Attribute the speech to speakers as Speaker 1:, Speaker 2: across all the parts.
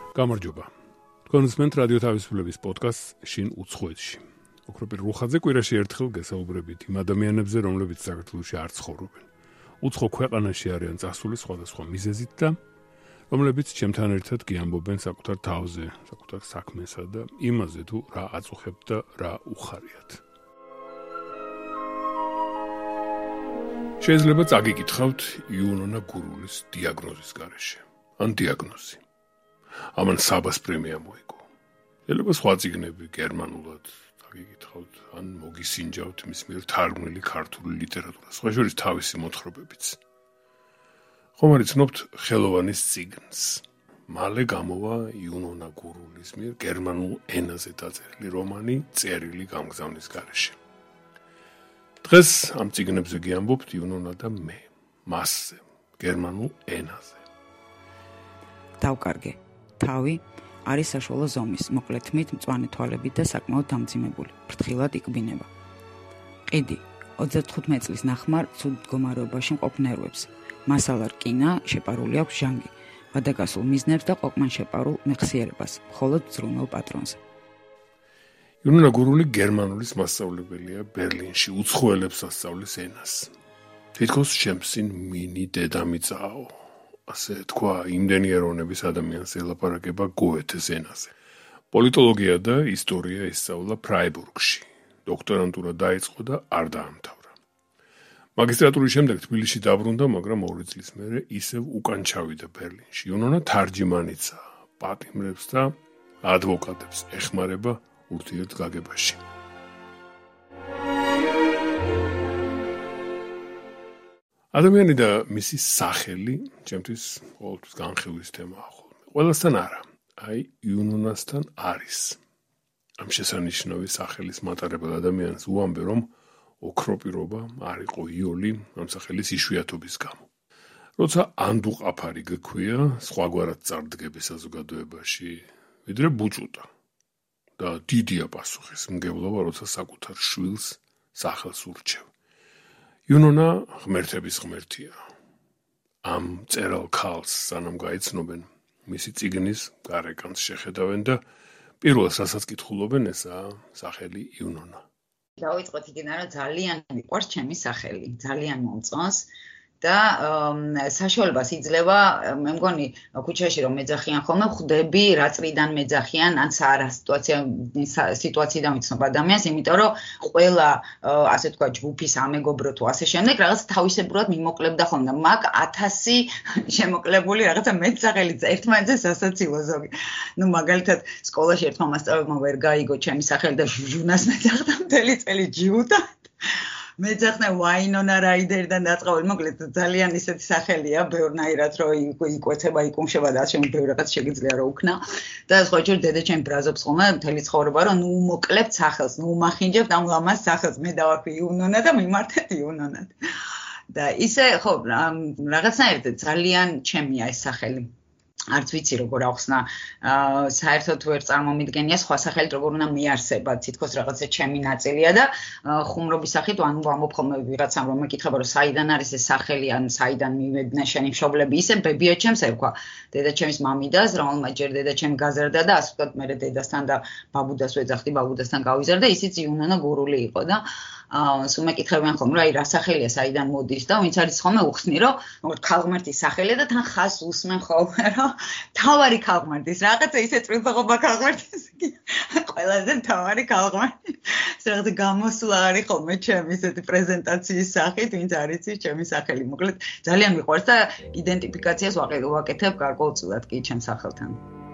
Speaker 1: გამარჯობა. თქვენ უსმენთ რადიო თავისუფლების პოდკასტს შინ უცხოეთში. ოქროპირ რუხაძე კვირაში ერთხელ გესაუბრებით იმ ადამიანებზე, რომლებიც საქართველოში არ ცხოვრობენ. უცხო ქვეყანაში არიან წასული სხვადასხვა მიზეზით და რომლებიც ჩემთან ერთად გიამბობენ საკუთარ თავზე, საკუთარ საქმესა და იმაზე თუ რა აწუხებთ და რა უხარიათ. შეიძლება წაგიკითხავთ იუნონა გურულის დიაგნოზის გარეშე. ან დიაგნოზი. ამან საბას პრემია მოიგო. შეიძლება სხვა წიგნები გერმანულად წაგიკითხავთ, ან მოგისინჯავთ მის მიერ თარგმნილი ქართული ლიტერატურა, სხვა შორის თავისი მოთხრობებიც. ხომ არ იცნობთ ხელოვანის წიგნს. მალე გამოვა იუნონა გურულის მიერ გერმანულ ენაზე დაწერილი რომანი წერილი გამგზავნის გარეშე. დღეს ამ წიგნებზე გიამბობთ იუნონა და მე, მასზე, გერმანულ ენაზე.
Speaker 2: დავკარგე. თავი არის საშუალო ზომის, მოკლე თმით, მწვანე თვალებით და საკმაოდ დამძიმებული, ფრთხილად იყბინება. ყიდი 35 წლის ნახმარ ცუდ მდგომარეობაში მყოფ ნერვებს. მასალა რკინა, შეპარული აქვს ჟანგი, გადაგასულ მიზნებს და ყოფმან შეპარულ მეხსიერებას, მხოლოდ ზრუნავ პატრონზე.
Speaker 1: იუნონა გურული გერმანულის მასწავლებელია ბერლინში, უცხოელებს ასწავლის ენას. თითქოს შემსინ მინი დედამიწაო. ასე თქვა, იმდენი ეროვნების ადამიანს ელაპარაკება გოეთეს ენაზე. პოლიტოლოგია და ისტორია ისწავლა ფრაიბურგში. დოქტორანტურა დაიწყო და არ დაამთავრა. მაგისტრატურის შემდეგ თბილისში დაბრუნდა, მაგრამ 2 წლის მერე ისევ უკან ჩავიდა ბერლინში. იუნონა თარჯიმანიცა, პატიმრებს და ადვოკატებს ეხმარება ურთიერთგაგებაში. ადამიანი და მისი სახელი ჩემთვის ყოველთვის განხილვის თემაა ხოლმე. ყველასთან არა, აი იუნონასთან არის. ამ შესანიშნავი სახელის მატარებელ ადამიანს უამბე, რომ ოქროპირობა არ იყო იოლი ამ სახელის იშვიათობის გამო. როცა ანდუყაფარი გქვია, სხვაგვარად წარდგები საზოგადოებაში, ვიდრე ბუჭუტა. და დიდია პასუხისმგებლობა, როცა საკუთარ შვილს სახელს ურჩევ. იუნონა ღმერთების ღმერთია. ამ წერალ ქალს სანამ გაიცნობენ, მისი წიგნის გარეკანს შეხედავენ და პირველს რასაც კითხულობენ, ესაა სახელი იუნონა.
Speaker 2: დავიწყოთ იქიდან, რომ ძალიან მიყვარს ჩემი სახელი, ძალიან მომწონს და საშუალებას იძლევა, მე მგონი ქუჩაში რომ მეძახიან ხოლმე, ხვდები რა წრიდან მეძახიან, ან რა სიტუაციიდან ვიცნობ ადამიანს, იმიტომ რომ ყველა ასე თქვა ჯგუფის ამეგობრო თუ ასე შემდეგ რაღაც თავისებურად მიმოკლებდა ხოლმე. მაგ 1000 შემოკლებული რაღაცა მეტსახელი ერთმანეთზე სასაცილო ზოგი. ნუ მაგალითად სკოლაში ერთმა მასწავლებელმა ვერ გაიგო ჩემი სახელი და ჟუნას მეძახდა მთელი წელი ჯიუტა. მეძახნა ვაინონა რაიდერიდან დაწყავებული, მოკლედ ძალიან ისეთი სახელია, ბევრნაირად რომ იკვეცება, იკუმშება და ასე ბევრ რაღაც შეგიძლია რომ უქნა. და სხვა ჯერ დედაჩემი ბრაზობს ხოლმე მთელი ცხოვრება, რომ ნუ მოკლებთ სახელს, ნუ უმახინჯებთ ამ ლამას სახელს, მე დავარქვი იუნონა და მიმართეთ იუნონად. და ისე ხო, რაღაცნაირად ძალიან ჩემია ეს სახელი. არც ვიცი როგორ ახსნა, საერთოდ ვერ წარმომიდგენია სხვა სახელით როგორ უნდა მიარსება, თითქოს რაღაცა ჩემი ნაწილია და ხუმრობის სახით ანუ ვამბობ ხოლმე ვიღაცამ რომ მეკითხება რომ საიდან არის ეს სახელი, ან საიდან მივედნენ შენი მშობლები, ისე ბებიაჩემს ერქვა. დედაჩემის მამიდას, რომელმაც ჯერ დედაჩემი გაზარდა და ასე ვთქვათ, მე დედასთან და ბაბუდას ვეძახდი, ბაბუდასთან გავიზარდა, ისიც იუნონა გურული იყო და სულ მეკითხებიან ხოლმე, რა რა სახელია, საიდან მოდის და ვინც არის ხოლმე უხსნი, რომ როგორც ქალღმერთის სახელია და თან ხას უსმენ ხოლმე, რომ თავარი ქალღმერთის, რაღაცა ისე წვრილთაღობა ქალღმერთის, ყველაზე თავარი ქალღმერთი. რაღაცა გამოსვლა არის ხოლმე ჩემი ესეთი პრეზენტაციის სახით, ვინც არის ის ჩემი სახელი. მოკლედ ძალიან მიყვარს და იდენტიფიკაციას ვაკეთებ გარკვეულწილად კი ჩემ სახელთან.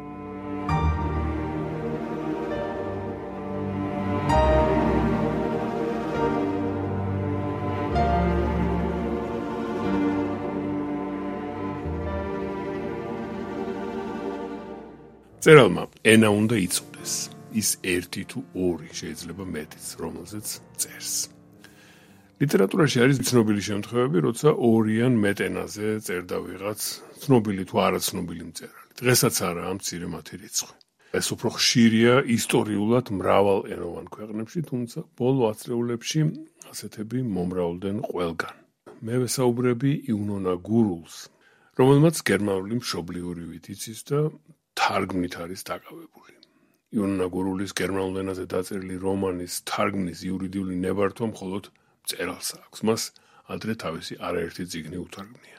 Speaker 1: წერალმა ენა უნდა იწოდეს. ის 1 თუ 2 შეიძლება მეტიც, რომელზეც წერს. ლიტერატურაში არის ცნობილი შემთხვევები, როცა 2 ან მეტ ენაზე წერდა ვიღაც ცნობილი თუ არაცნობილი მწერალი. დღესაც არაა მცირე მათი რიცხვი. ეს უფრო ხშირია ისტორიულად მრავალენოვან ქვეყნებში, თუმცა ბოლო ათწლეულებში ასეთები მომრავლდნენ ყველგან. მე ვესაუბრები იუნონა გურულს, რომელმაც გერმანული მშობლიურივით იცის და თარგმნით არის დაკავებული. იუნონა გურულის გერმანულ ენაზე დაწერილი რომანის თარგმნის იურიდიული ნებართვა მხოლოდ მწერალს აქვს. მას ადრე თავისი არაერთი წიგნი უთარგმნია.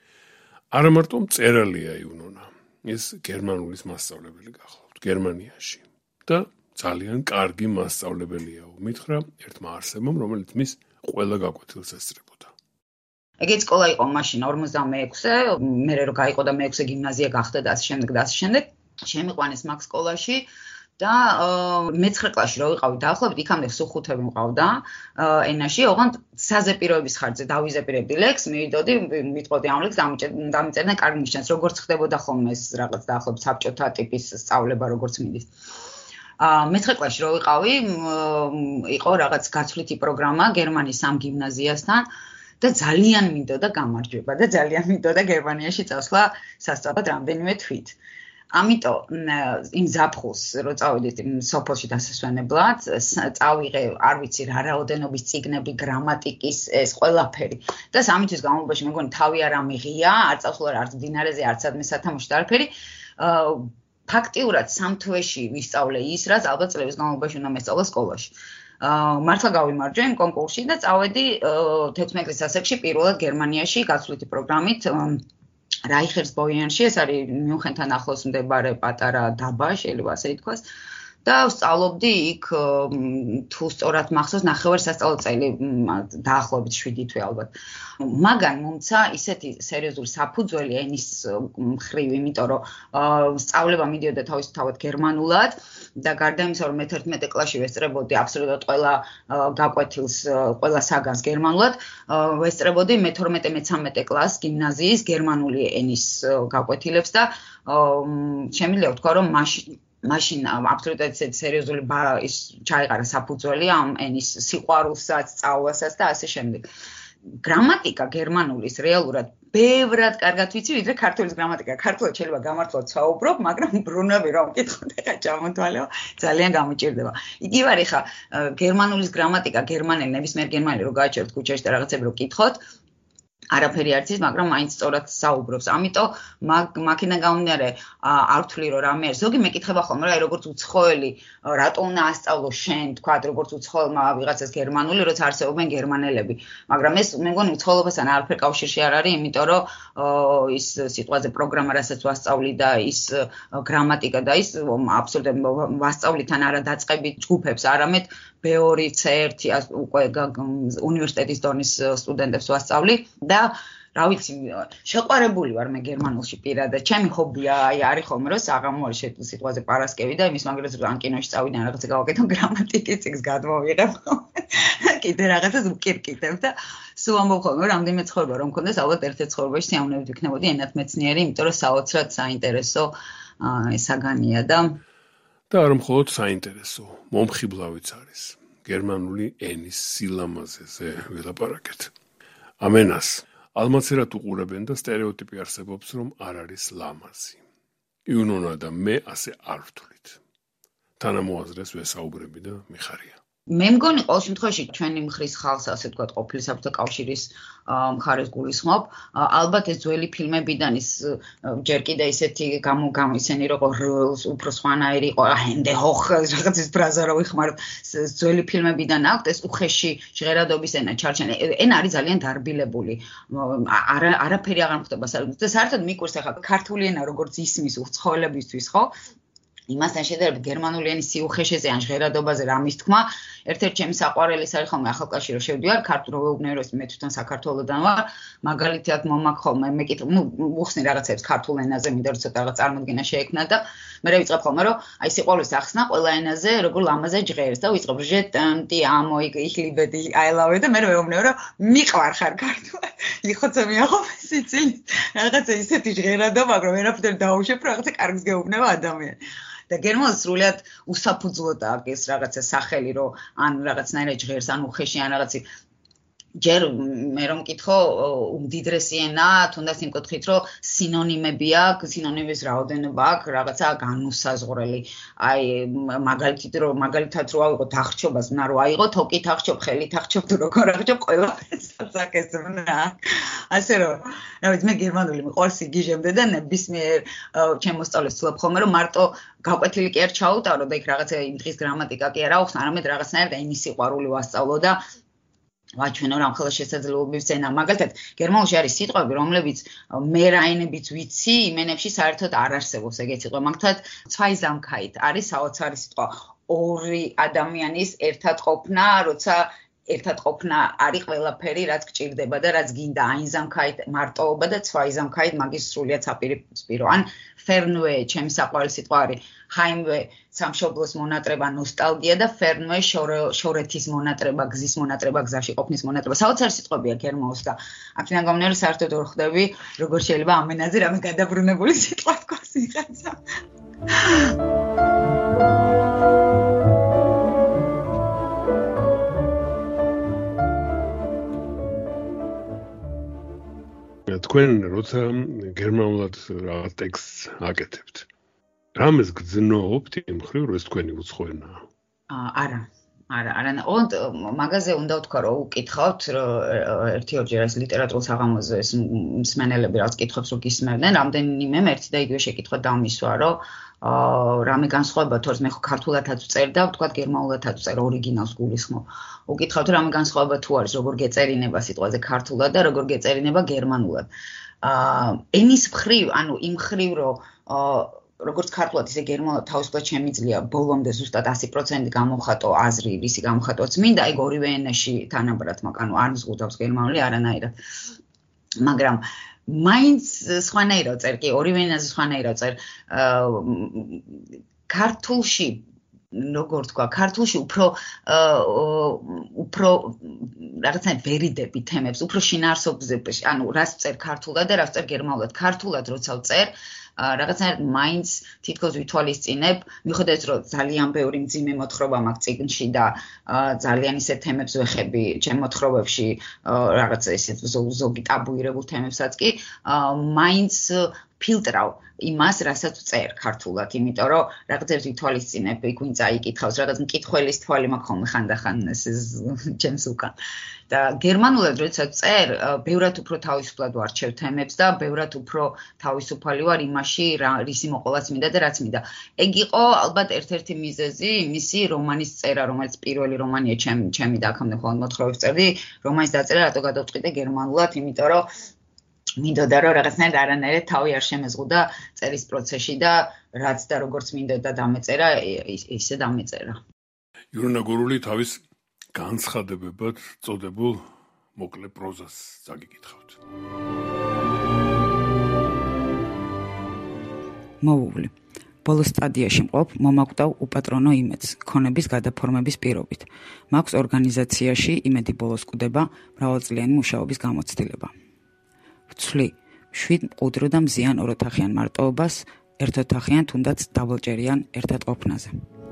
Speaker 1: არა მარტო მწერალია იუნონა, ის გერმანულის მასწავლებელი გახლავთ გერმანიაში და ძალიან კარგი მასწავლებელია, მითხრა ერთმა არსებამ, რომელიც მის ყველა გაკვეთილს ესწრებოდა.
Speaker 2: ეგეც სკოლა იყო მაშინ 46-ე, მე რო გაიყო და მე-6 გიმნაზია გახდა და ასე შემდეგ, შემიყვანეს მაგ სკოლაში და მე-9 კლასში რო ვიყავი დაახლოებით იქამდე სუხუთები მყავდა ენაში, ოღონდ საზეპიროების ხარჯზე დავიზეპირებდი ლექს, მივიდოდი, მიტყოდი ამ ლექს დამიწერდნენ კარგი ნიშანს, როგორც ხდებოდა ხოლმე ეს რაღაც დაახლოებით საბჭოთა ტიპის სწავლება როგორც მიდის. მე-9 კლასში რო ვიყავი, იყო რაღაც გაცვლითი პროგრამა გერმანიის 3 გიმნაზიასთან და ძალიან მინდოდა გამარჯვება და ძალიან მინდოდა გერმანიაში წასვლა სასწავლად რამდენიმე თვით. ამიტომ იმ ზაფხულს რო წავედით სოფელში დასასვენებლად, წავიღე, არ ვიცი რა რაოდენობის წიგნები, გრამატიკის ეს ყველაფერი. და 3 თვის განმავლობაში მე მგონი თავი არ ამიღია, არ წავსულა არც მდინარეზე, არც სადმე სათამაშოდ არაფერი. ფაქტიურად 3 თვეში ვისწავლე ის, რაც ალბათ წლების განმავლობაში უნდა მესწავლა სკოლაში. მართლა გავიმარჯვე იმ კონკურსში და წავედი 16 წლის ასაკში პირველად გერმანიაში გაცვლითი პროგრამით რაიხერსბოიანში, ეს არის მიუნხენთან ახლოს მდებარე პატარა დაბა, შეიძლება ასე ითქვას. და ვსწავლობდი იქ თუ სწორად მახსოვს 9 სასწავლო წელი, დაახლოებით 7 თვე ალბათ. მაგან მომცა ისეთი სერიოზული საფუძველი ენის მხრივ, იმიტომ რომ სწავლება მიდიოდა თავისთავად გერმანულად და გარდა იმისა, რომ მე-11 კლასში ვესწრებოდი აბსოლუტურად ყველა გაკვეთილს, ყველა საგანს გერმანულად, ვესწრებოდი მე-12-მე-13 კლასს გიმნაზიის გერმანული ენის გაკვეთილებს და შემიძლია ვთქვა, რომ მაშინ აბსოლუტურად სერიოზული ის ჩაიყარა საფუძველი ამ ენის სიყვარულსაც, სწავლასაც და ასე შემდეგ. გრამატიკა გერმანულის რეალურად ბევრად კარგად ვიცი, ვიდრე ქართულის გრამატიკა. ქართულად შეიძლება გამართლად საუბრობ, მაგრამ ბრუნები რომ მკითხოთ, ეხა ჩამოთვალეო, ძალიან გამიჭირდება. იგივე არის ხა გერმანულის გრამატიკა, გერმანელი, ნებისმიერ გერმანელი რო გააჩეროთ ქუჩაში და რაღაცები რო კითხოთ, არაფერი არ იცის, მაგრამ მაინც სწორად საუბრობს. ამიტომ მაქედან გამომდინარე არ ვთვლი რომ რამე არის. ზოგი მეკითხება ხოლმე, რა როგორც უცხოელი, რატო უნდა ასწავლო შენ, თქვა, როგორც უცხოელმა ვიღაცას გერმანული, როცა არსებობენ გერმანელები. მაგრამ ეს მე მგონი უცხოელობასთან არაფერ კავშირში არ არის, იმიტომ რომ ის სიტყვაზე პროგრამა, რასაც ვასწავლი და ის გრამატიკა და ის აბსოლუტურად ვასწავლიდან არა დაწყებით ჯგუფებს, არამედ B2, C1 უკვე უნივერსიტეტის დონის სტუდენტებს ვასწავლი და რა ვიცი, შეყვარებული ვარ მე გერმანულში პირადად. ჩემი ჰობია, არის ხოლმე რომ საღამო არის სიტყვაზე პარასკევი და იმის მაგალითად ან კინოში წავიდე, რაღაცა გავაკეთო გრამატიკის წიგნს გადმოვიღებ. კიდე რაღაცას ვკირკიტებ და სულ ამბობ ხოლმე რამდენიმე ცხოვრება რომ მქონდეს, ალბათ ერთ-ერთ ცხოვრებაში სიამოვნებით ვიქნებოდი ენათმეცნიერი, იმიტომ რომ საოცრად საინტერესო საგანია და
Speaker 1: არ მხოლოდ საინტერესო, მომხიბლავიც არის. გერმანული ენის სილამაზეზე ვილაპარაკეთ. ამენას ალმაცერად უყურებენ და სტერეოტიპი არსებობს, რომ არ არის ლამაზი. იუნონა და მე ასე არ ვთვლით. თანამოაზრეს ვესაუბრები და მიხარია.
Speaker 2: მე მგონი ყოველ შემთხვევაში ჩვენი მხრის ხალხს, ასე ვთქვათ, ყოფილი საბჭოთა კავშირის მხარეს გულისხმობ. ალბათ ეს ძველი ფილმებიდან ის ჯერ კიდე ისეთი ისენი როგორც უფრო სხვანაირი იყო, ჰენდე ჰოხ, რაღაც ეს ფრაზა რო ვიხმაროთ, ძველი ფილმებიდან აქვს ეს უხეში ჟღერადობის ენა ჩარჩენი. ენა არის ძალიან დარბილებული. არაფერი აღარ ხდება საერთოდ. და საერთოდ მიკვირს ახლა ქართული ენა როგორც ისმის უცხოელებისთვის, ხო? იმასთან შედარებით გერმანული ენის სიუხეშეზე ან ჟღერადობაზე რა მისთქმა, ერთ-ერთი ჩემი საყვარელი არის ხოლმე ახალკავშირში რო შევდივარ, ქართულ ვეუბნერო, მე თვითონ საქართველოდან ვარ, მაგალითად მომაქვს ხოლმე, ვუხსნი რაღაცებს ქართულ ენაზე, მინდა რომ ცოტა რაღაც წარმოდგენა შეექმნა და მე ვიწყებ ხოლმე რომ აი სიყვარულის ახსნა ყველა ენაზე როგორ ლამაზე ჟღერს და ვიწყებ ჟეტანტი ამო იხლიბედი აილავე და მე ვეუბნერო რომ მიყვარხარ ქართულად. იხოცე მიაღო სიცილი. რაღაცა ისეთი ჟღერადობა, მაგრამ ვერაფერ დაუშვებ, რაღაცა კარგს გეუბნება ადამიანი. და გერმანულს სრულიად უსაფუძვლოდ აქვს ეს რაღაცა სახელი, რომ ან რაღაცნაირად ჟღერს, ან უხეში, ან რაღაცი. ჯერ მე რომ მკითხო, უმდიდრესი ენა, თუნდაც იმ კუთხით, რომ სინონიმები აქვს, სინონიმების რაოდენობა აქვს, რაღაცა განუსაზღვრელი. აი, მაგალითად რო ავიღოთ აღრჩობას, უნდა რო აიღო, თოკით აღრჩობ, ხელით აღრჩობ, თუ როგორ აღრჩობ, ყველაფერს აკეთებ. ასე რომ რა ვიცი მე გერმანული მიყვარს იგიჟემდე და ნებისმიერ ჩემ მოსწავლეს ვცდილობ ხოლმე რომ მარტო გაკვეთილი კი არ ჩაუტარო და იქ რაღაცა იმ დღის გრამატიკა კი არ აუხსნა, არამედ რაღაცნაირად იმის სიყვარული ვასწავლო და ვაჩვენო რა მხოლოდ შესაძლებლობების ენა. მაგალითად, გერმანულში არის სიტყვები, რომლებიც მე რაინებიც ვიცი, იმენებში საერთოდ არ არსებობს ეგეთი სიტყვა. მაგალითად, Zweisamkeit არის საოცარი სიტყვა. ორი ადამიანის ერთად ყოფნა, როცა ერთად ყოფნა არის ყველაფერი, რაც გჭირდება და რაც გინდა. Einsamkeit მარტოობა და Zweisamkeit მაგის სრულიად საპირისპირო. ან Fernweh, ჩემი საყვარელი სიტყვა არის. Heimweh სამშობლოს მონატრება, ნოსტალგია და Fernweh შორეთის მონატრება, გზის მონატრება, გზაში ყოფნის მონატრება. საოცარი სიტყვებია გერმანულს და აქედან გამომდინარე საერთოდ ვერ ხვდები, როგორ შეიძლება ამ ენაზე რამე გადაბრუნებული სიტყვა თქოს მიღეცა.
Speaker 1: თქვენ როცა გერმანულად რაღაც ტექსტს აკეთებთ, რამეს გძნობთ იმ მხრივ, რომ ეს თქვენი უცხო ენაა?
Speaker 2: არა. მაგაზე უნდა ვთქვა, რომ უკითხავთ, რომ ერთი-ორჯერ ეს ლიტერატურულ საღამოზე ეს მსმენელები რაც კითხებს რომ გისმენდნენ, რამდენიმე ერთი და იგივე შეკითხვა დამისვა, რომ რამე განსხვავება თორს მე ხო ქართულადაც ვწერ და ვთქვათ გერმანულადაც ვწერ ორიგინალს გულისხმობ. უკითხავთ რამე განსხვავება თუ არის, როგორ გეწერინება სიტყვაზე ქართულად და როგორ გეწერინება გერმანულად. ენის მხრივ, ანუ იმ მხრივ, რომ როგორც ქართულად ისე გერმანულად თავისუფლად შემიძლია ბოლომდე ზუსტად 100% გამოვხატო აზრი, რისი გამოვხატვაც მინდა, ეგ ორივე ენაში თანაბრად, მაგრამ არ მზღუდავს გერმანული არანაირად. მაგრამ მაინც სხვანაირად წერ, კი, ორივე ენაზე სხვანაირად წერ. ქართულში როგორ თქვა, ქართულში უფრო რაღაცნაირად ვერიდები თემებს, უფრო შინაარსობზე, ანუ რას წერ ქართულად და რას წერ გერმანულად. ქართულად როცა ვწერ რაღაცნაირად მაინც თითქოს ვითვალისწინებ, მიუხედავად რომ ძალიან ბევრი მძიმე მოთხრობა მაქვს წიგნში და ძალიან ისეთ თემებს ვეხები ჩემ მოთხრობებში, რაღაც ესეთ ზოგი ტაბუირებულ თემებსაც კი, მაინც ფილტრავ იმას, რასაც ვწერ ქართულად, იმიტომ რომ რაღაცებს ვითვალისწინებ, იქ ვინ წაიკითხავს, რაღაც მკითხველის თვალი მაქვს ხოლმე ხანდახან ეს ჩემს უკან. და გერმანულად როდესაც წერ, ბევრად უფრო თავისუფლად ვარჩევ თემებს და ბევრად უფრო თავისუფალი ვარ იმაში, რისი მოყოლაც მინდა და რაც მინდა. ეგ იყო ალბათ ერთ-ერთი მიზეზი იმისი რომანის წერა, რომელიც პირველი რომანია ჩემი და აქამდე მხოლოდ მოთხრობებს წერდი, რომანის დაწერა რატო გადავწყვიტე გერმანულად, იმიტომ რომ მინდოდა რომ რაღაცნაირად არანაირად თავი არ შემეზღუდა წერის პროცესში და რაც და როგორც მინდოდა დამეწერა, ისე დამეწერა.
Speaker 1: ირონა გორული თავის განცხადებებად წოდებულ მოკლე პროზას წაგიკითხავთ.
Speaker 3: მოუვლი. ბოლო სტადიაში მყოფ მომაკვდავ უპატრონო იმედს, ქონების გადაფორმების პირობით. მაქვს ორგანიზაციაში იმედი ბოლოს კვდება მრავალწლიანი მუშაობის გამოცდილება. ვცვლი 7 მყუდრო და მზიან ოროთახიან მარტოობას, ერთოთახიან თუნდაც დაბლჯერიან ერთად ყოფნაზე.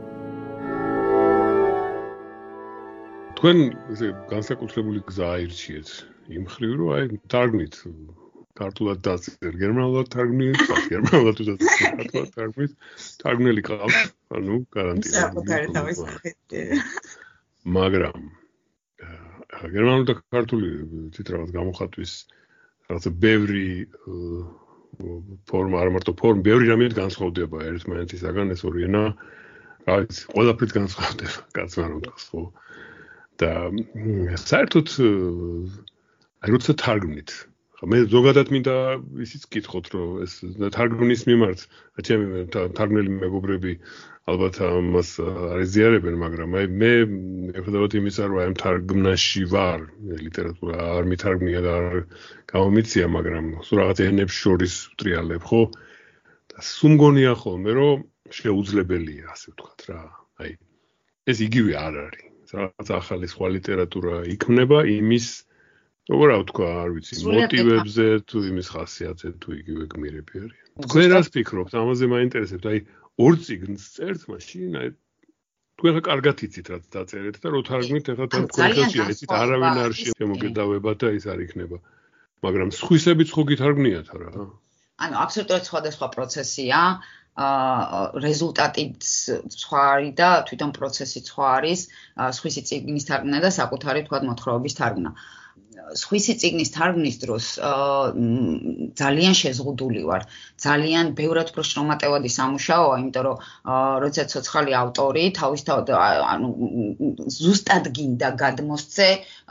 Speaker 1: თქვენ ესე განსაკუთრებული გზა აირჩიეთ იმ მხრივ, რომ აი თარგმნით ქართულად დაწერთ, გერმანულად თარგმნით, გერმანულად ქართულად თარგმნით, თარგმნელი ყავს, ანუ გარანტირებული. მაგრამ გერმანული და ქართული თვით რაღაც გამოხატვის რაღაცა ბევრი ფორმა, არ მარტო ფორმა, ბევრი რამით განსხვავდება ერთმანეთისაგან, ეს ორი ენა, რა ვიცი, ყველაფრით განსხვავდება, კაცმა რომ თქვას, ხო? და საერთოდ აი როცა თარგმნით, მე ზოგადად მინდა ისიც გითხოთ, რომ ეს თარგმნის მიმართ, ჩემი თარგმნელი მეგობრები ალბათ ამას არ ეზიარებენ, მაგრამ აი მე ეხლავთ იმისა, რომ აი ამ თარგმნაში ვარ, ლიტერატურა არ მითარგმნია და არ გამომიცია, მაგრამ სულ რაღაც ენებს შორის ვტრიალებ, ხო? და სულ მგონია ხოლმე, რომ შეუძლებელია, ასე ვთქვათ რა. აი ეს იგივე არ არის. რაღაც ახალი სხვა ლიტერატურა იქმნება იმის, როგორ ვთქვა, არ ვიცი, მოტივებზე თუ იმის ხასიათზე თუ იგივე გმირები არიან. თქვენ რას ფიქრობთ? ამაზე მაინტერესებთ, აი ორ წიგნს წერთ, მაშინ აი თქვენ ხა კარგად იცით რაც დაწერეთ და რო თარგმნით, ეხლა თქვენ ხელში იცით, არავინ არ შემოგედავება და ის არ იქნება. მაგრამ სხვისებიც ხო გითარგმნიათ რა?
Speaker 2: ანუ აბსოლუტურად სხვადასხვა პროცესია. რეზულტატიც სხვა არის და თვითონ პროცესი სხვა არის, სხვისი წიგნის თარგმნა და საკუთარი თქვა მოთხრობების თარგმნა. სხვისი წიგნის თარგმნის დროს ძალიან შეზღუდული ვარ. ძალიან ბევრად უფრო შრომატევადი სამუშაოა, იმიტომ რომ როცა ცოცხალი ავტორი თავისთავად ზუსტად გინდა გადმოსცე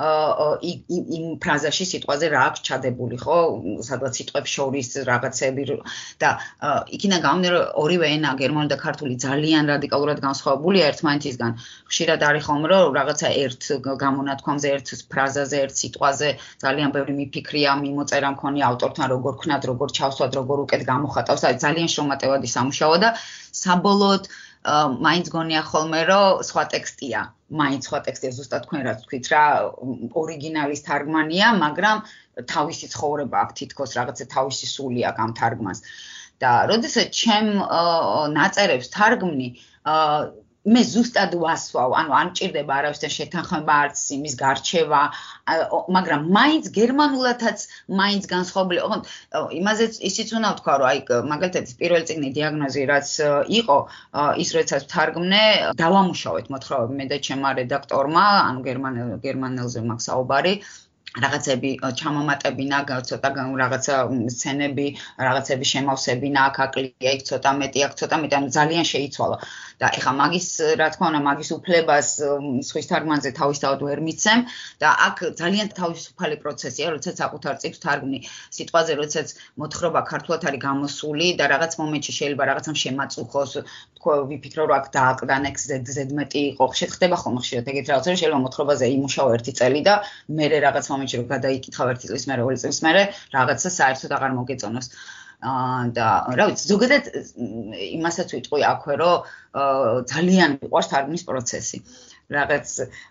Speaker 2: იმ ფრაზაში სიტყვაზე რა აქვს ჩადებული, ხო? სადღაც სიტყვებს შორის რაღაცები და იქიდან გამომდინარე რომ ორივე ენა, გერმანული და ქართული ძალიან რადიკალურად განსხვავებულია ერთმანეთისგან. ხშირად არის ხოლმე რომ რაღაცა ერთ გამონათქვამზე, ერთ ფრაზაზე, ერთ სიტყვაზე ძალიან ბევრი მიფიქრია, მიმოწერა მქონია ავტორთან როგორ ქნათ, როგორ ჩავსვათ, როგორ უკეთ გამოხატავს, ძალიან შრომატევადი სამუშაოა და საბოლოოდ მაინც გონია ხოლმე რომ სხვა ტექსტია, მაინც სხვა ტექსტია, ზუსტად თქვენ რაც თქვით რა, ორიგინალის თარგმანია, მაგრამ თავისი ცხოვრება აქვს თითქოს რაღაცა თავისი სული აქვს ამ თარგმანს. და როდესაც ჩემ ნაწერებს თარგმნი მე ზუსტად ვასვავ, ანუ არ მჭირდება არავისთან შეთანხმება, არც იმის გარჩევა, მაგრამ მაინც გერმანულადაც მაინც განსხვავებული. ოღონდ იმაზეც ისიც უნდა ვთქვა, რომ აი მაგალითად პირველი წიგნი დიაგნოზი რაც იყო, ის როდესაც ვთარგმნე, დავამუშავეთ მოთხრობები მე და ჩემმა რედაქტორმა, ანუ გერმანელზე მაქვს საუბარი. რაღაცები ჩამომატებინა, ცოტა რაღაცა სცენები, რაღაცები შემავსებინა, აკლია იქ ცოტა მეტი, ანუ ძალიან შეიცვალა. და ეხლა მაგის, რა თქმა უნდა, მაგის უფლებას სხვის თარგმანზე თავისთავად ვერ მიცემ და აქ ძალიან თავისუფალი პროცესია, როდესაც საკუთარ წიგნს თარგმნი სიტყვაზე, როდესაც მოთხრობა ქართულად არის გამოსული და რაღაც მომენტში შეიძლება რაღაცამ შემაწუხოს, თქვა ვიფიქრო რომ აქ დააკლდან ეგ ზედმეტი იყო. ხდება ხოლმე ხშირად ეგეთ რაღაცები, შეიძლება მოთხრობაზე იმუშაო 1 წელი და მერე რაღაც მომენტში რომ გადაიკითხავ 1 წლის მერე, 2 წლის მერე რაღაცა საერთოდ აღარ მოგეწონოს. და რა ვიცი, ზოგადად იმასაც ვიტყვი აქვე, რომ ძალიან მიყვარს თარგმნის პროცესი. რაღაც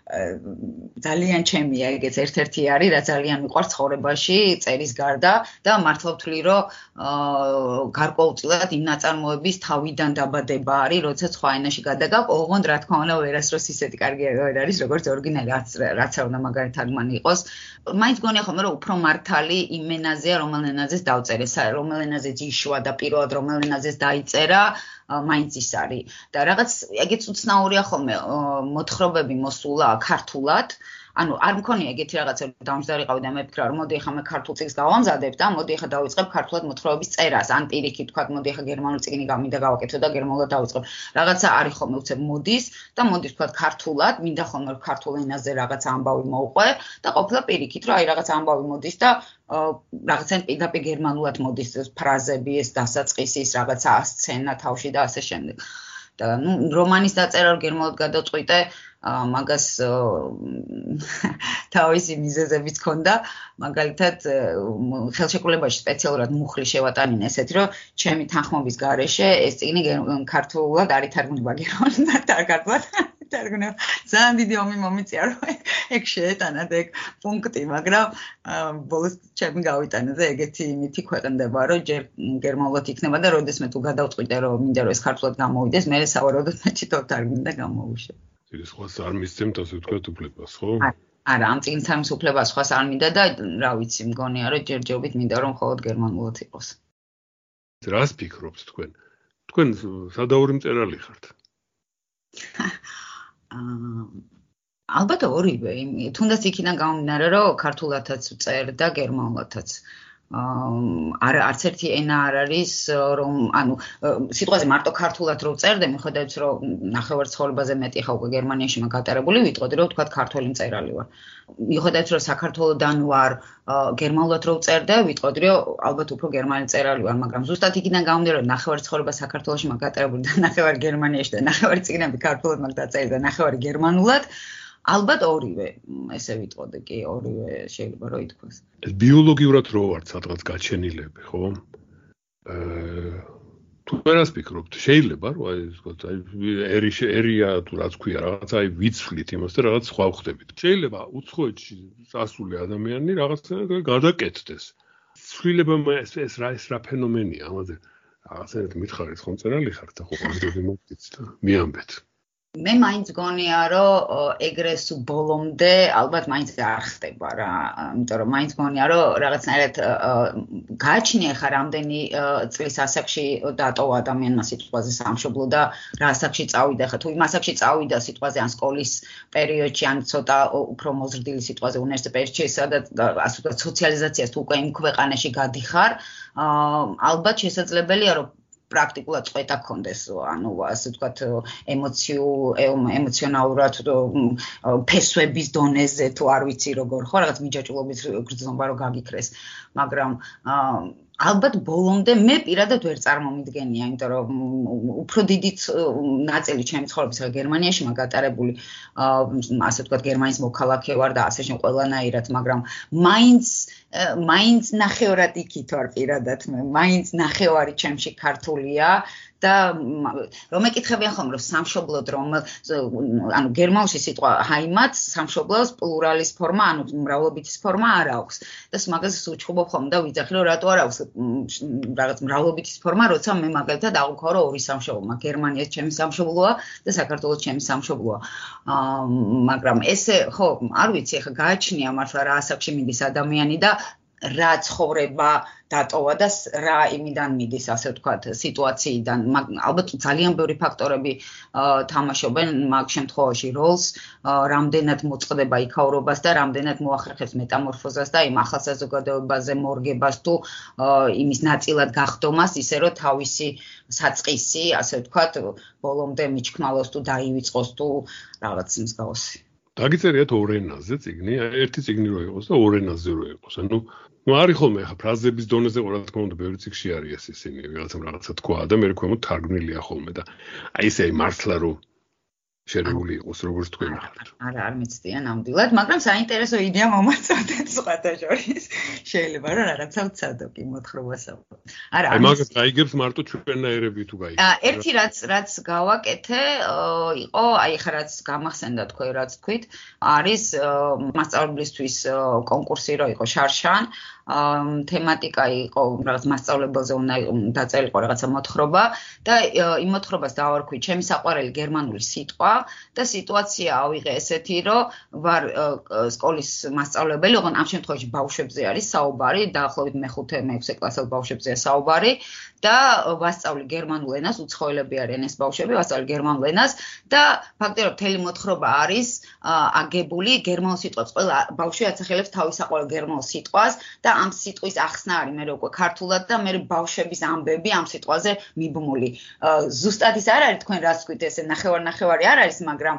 Speaker 2: ძალიან ჩემია ეგეც ერთ-ერთი არის, რა ძალიან მიყვარს ცხოვრებაში, წერის გარდა და მართლა ვთვლი, რომ გარკვეულწილად იმ ნაწარმოების თავიდან დაბადება არის, როცა სხვა ენაში გადაგავ, ოღონდ რა თქმა უნდა ვერასდროს ისეთი კარგი ვერ არის, როგორც ორიგინალი, რაც არ უნდა მაგარი თარგმანი იყოს. მაინც გონია ხოლმე, რომ უფრო მართალი იმ ენაზეა, რომელ ენაზეც დავწერე, რომელ ენაზეც იშვა და პირველად რომელ ენაზეც დაიწერა. მაინც ის არის და რაღაც ეგეც უცნაურია ხოლმე მოთხრობები მოსულა ქართულად, ანუ არ მქონია ეგეთი რაღაცა დამჯდარიყავი და მეკრა რომ მოდი ახლა მე ქართულ წიგნს გავამზადებ და მოდი ახლა დავიწყებ ქართულად მოთხრობების წერას, ან პირიქით თქვა მოდი ახლა გერმანულ წიგნი გამინდა გავაკეთო და გერმანულად დავიწყებ. რაღაცა არის ხოლმე უცებ მოდის და მოდის თქვა ქართულად, მინდა ხოლმე ქართულ ენაზე რაღაცა ამბავი მოუყვე და ყოფილა პირიქით რომ აი რაღაცა ამბავი მოდის და რაღაცა პირდაპირ გერმანულად მოდის ფრაზები, ეს დასაწყისი, ის რაღაცა სცენა თავში და ასე შემდეგ. და რომანის დაწერა რომ გერმანულად გადავწყვიტე, მაგას თავისი მიზეზებიც ჰქონდა, მაგალითად ხელშეკრულებაში სპეციალურად მუხლი შევატანინე ესეთი, რომ ჩემი თანხმობის გარეშე ეს წიგნი ქართულად არ ითარგმნება გერმანულად და ქართულად თარგმნება. ძალიან დიდი ომი მომიწია, რომ ეგ შეეტანათ ეგ პუნქტი, მაგრამ ბოლოს ჩემი გავიტანა და ეგეთი იმითი ქვეყნდება, რომ ჯერ გერმანულად იქნება და როდესმე თუ გადავწყვიტე, რომ მინდა რომ ეს ქართულად გამოვიდეს, მე სავარაუდოდ მე თვითონ თარგმნი და გამოვუშვა.
Speaker 1: ეს სხვას არ მისცემთ ასე ვთქვათ უფლებას, ხო?
Speaker 2: არა, ამ წიგნს თარგმნის უფლებას სხვას არ მინდა და რა ვიცი, მგონია რომ ჯერჯერობით მინდა რომ მხოლოდ გერმანულად იყოს.
Speaker 1: რას ფიქრობთ თქვენ? თქვენ სადაური მწერალი ხართ?
Speaker 2: ალბათ ორივე, თუნდაც იქიდან გამომდინარე, რომ ქართულადაც ვწერ და გერმანულადაც. არც ერთი ენა არ არის, რომ ანუ სიტყვაზე მარტო ქართულად რო ვწერდე, მიხედავთ რომ ნახევარ ცხოვრებაზე მეტი ხა უკვე გერმანიაში მაგატარებული, ვიტყოდი რომ თქვა ქართველი მწერალი ვარ. მიხედავთ რომ საქართველოსდან ვარ, გერმანულად რო ვწერდე, ვიტყოდი რომ ალბათ უფრო გერმანელი მწერალი ვარ, მაგრამ ზუსტად იქიდან გამომდინარე, რომ ნახევარ ცხოვრება საქართველოში მაგატარებული და ნახევარ გერმანიაში და ნახევარი წიგნები ქართულად მაგდაწერილი და ნახევარი გერმანულად. ალბათ ორივე, ესე ვიტყოდი, კი, ორივე შეიძლება რომ ითქვას.
Speaker 1: ეს ბიოლოგიურად რო ვართ სადღაც გაჩენილები, ხო? თუ რას ფიქრობთ? შეიძლება რომ აი ერია თუ რაც ქვია, რაღაც აი ვიცვლით იმას და რაღაც სხვა ვხდებით. შეიძლება უცხოეთში ასული ადამიანი რაღაცა გადაკეთდეს. ცვლილება ეს რა ფენომენია, ამაზე რაღაცა მითხარით ხომ წერალი ხართ და ხო ამბობთ და მიამბეთ.
Speaker 2: მე მაინც გონია რომ ეგრე სულ ბოლომდე ალბათ მაინც არ ხდება რა, იმიტომ რომ მაინც გონია რომ რაღაცნაირად გააჩნია ხა რამდენი წლის ასაკში დატოვა ადამიანმა სიტყვაზე სამშობლო და რა ასაკში წავიდა ხა თუ იმ ასაკში წავიდა სიტყვაზე ან სკოლის პერიოდში ან ცოტა უფრო მოზრდილი სიტყვაზე უნივერსიტეტ პერიოდში სადაც ასე ვთქვათ სოციალიზაციას თუ უკვე იმ ქვეყანაში გადიხარ ალბათ შესაძლებელია რომ პრაქტიკულად წვეტა გქონდეს, ანუ ასე ვთქვათ, ემოციონალურად ფესვების დონეზე თუ არ ვიცი როგორ ხო, რაღაც მიჯაჭვულობის გრძნობა რო გაგიქრეს, მაგრამ ალბათ ბოლომდე მე პირადად ვერ წარმომიდგენია, იმიტომ რომ უფრო დიდი ნაწილი ჩემი ცხოვრების გერმანიაში მაგატარებული, ასე ვთქვათ, გერმანიის მოქალაქე ვარ და ასე შენ ყველანაირად, მაგრამ მაინც ნახევრად იქით ვარ პირადად მე, მაინც ნახევარი ჩემში ქართულია და რომ ეკითხებიან ხოლმე რომ სამშობლოდ რომ ანუ გერმანულში სიტყვა Heimat სამშობლოს პლურალის ფორმა, ანუ მრავლობითის ფორმა არ აქვს და მაგას უჩხუბობ ხოლმე და ვიძახი რომ რატო არ აქვს რაღაც მრავლობითის ფორმა, როცა მე მაგალითად აღვქვა რომ ორი სამშობლოა, გერმანია ჩემი სამშობლოა და საქართველოს ჩემი სამშობლოა. მაგრამ ესე ხო, არ ვიცი, ახლა გააჩნია მართლა რა ასაკში მიდის ადამიანი და რა ცხოვრება დატოვა და რა იმიდან მიდის, ასე ვთქვათ, სიტუაციიდან. ალბათ ძალიან ბევრი ფაქტორები თამაშობენ მაგ შემთხვევაში როლს, რამდენად მოწყდება იქაურობას და რამდენად მოახერხებს მეტამორფოზას და იმ ახალ საზოგადოებაზე მორგებას თუ იმის ნაწილად გახდომას, ისე რომ თავისი საწყისი, ასე ვთქვათ, ბოლომდე მიჩქმალოს თუ დაივიწყოს თუ რაღაც მსგავსი.
Speaker 1: დაგიწერიათ ორ ენაზე წიგნი, ერთი წიგნი რო იყოს და ორ ენაზე რო იყოს. ანუ არის ხოლმე ხა ფრაზების დონეზე რა თქმა უნდა ბევრი წიგნში არის ისინი, რაღაცა თქვა და მე ქვემოთ თარგმნილია ხოლმე და აი ესე მართლა რო შერეული იყოს როგორც თქვენ ახლა.
Speaker 2: არა, არ მიცდია ნამდვილად, მაგრამ საინტერესო იდეა მომაწოდეთ სხვათა შორის. შეიძლება რომ რაღაცა ვცადო კი მოთხრობასა. არა,
Speaker 1: აი მაგას გაიგებს მარტო ჩვენნაირები თუ გაიგებს.
Speaker 2: ერთი რაც გავაკეთე, იყო, აი ხა რაც გამახსენდა თქვენ რაც თქვით, არის მასწავლებლისთვის კონკურსი რო იყო შარშან. თემატიკა იყო რაღაც მასწავლებელზე უნდა დაწერილიყო რაღაცა მოთხრობა და იმ მოთხრობას დავარქვი ჩემი საყვარელი გერმანული სიტყვა და სიტუაცია ავიღე ესეთი რომ ვარ სკოლის მასწავლებელი, ოღონდ ამ შემთხვევაში ბავშვებზე არის საუბარი, დაახლოებით მე-5-6 კლასელ ბავშვებზეა საუბარი და ვასწავლი გერმანულ ენას, უცხოელები არიან ეს ბავშვები, ვასწავლი გერმანულ ენას და ფაქტობრივად მთელი მოთხრობა არის აგებული გერმანულ სიტყვებს. ყველა ბავშვი აცახელებს თავის საყვარელ გერმანულ სიტყვას და ამ სიტყვის ახსნა არის მე უკვე ქართულად და მე ბავშვების ამბები ამ სიტყვაზე მიბმული. ზუსტად ის არ არის თქვენ რაც თქვით ესე ნახევარი არ არის, მაგრამ